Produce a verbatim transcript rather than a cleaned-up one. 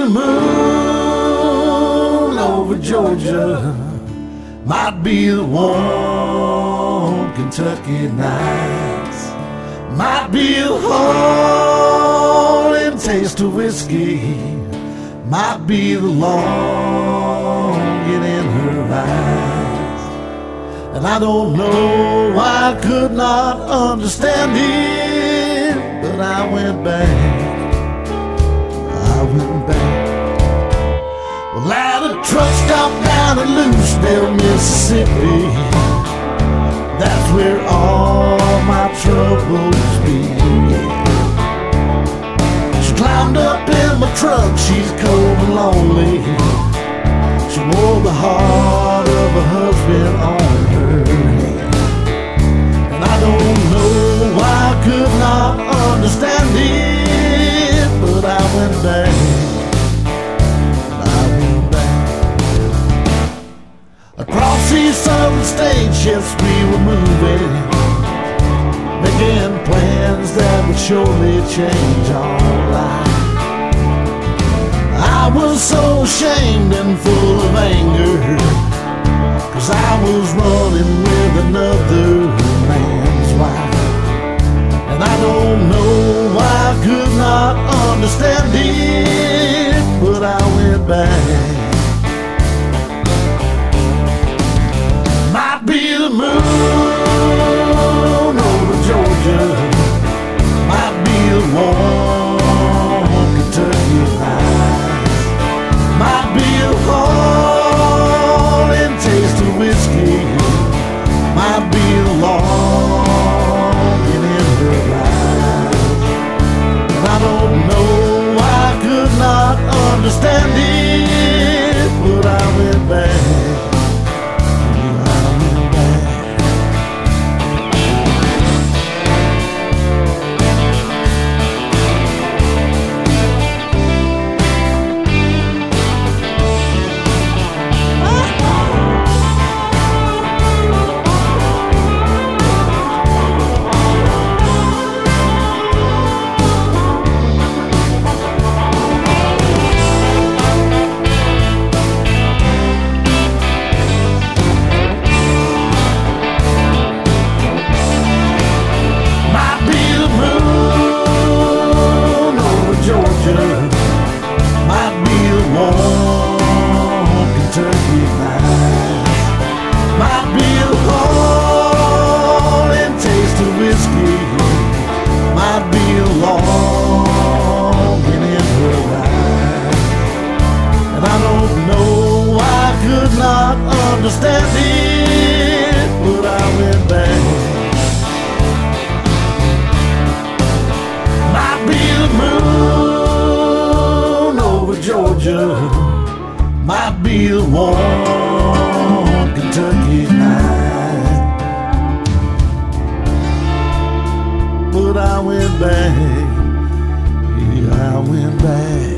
the moon over Georgia, might be the warm Kentucky nights, might be the holy taste of whiskey, might be the longing in her eyes. And I don't know why I could not understand it, but I went back, I went back. Well, at a truck stop down in Lucedale, Mississippi, that's where all my troubles began. She climbed up in my truck, she's cold and lonely. She wore the heart of her husband on her hand. And I don't know why I could not understand it, but I went back, I went back. Across these southern states, yes, we were moving, making plans that would surely change our lives. I was so ashamed and full of anger, 'cause I was running with another man's wife. And I don't know why I could not understand it, but I went back. Might be the moon over Georgia, might be the warm Kentucky nights, might be a heart and taste of whiskey, might be a longing in her eyes. And I don't know why I could not understand it, but I went back. Understand it, but I went back. Might be the moon over Georgia, might be the warm Kentucky night, but I went back, yeah, I went back.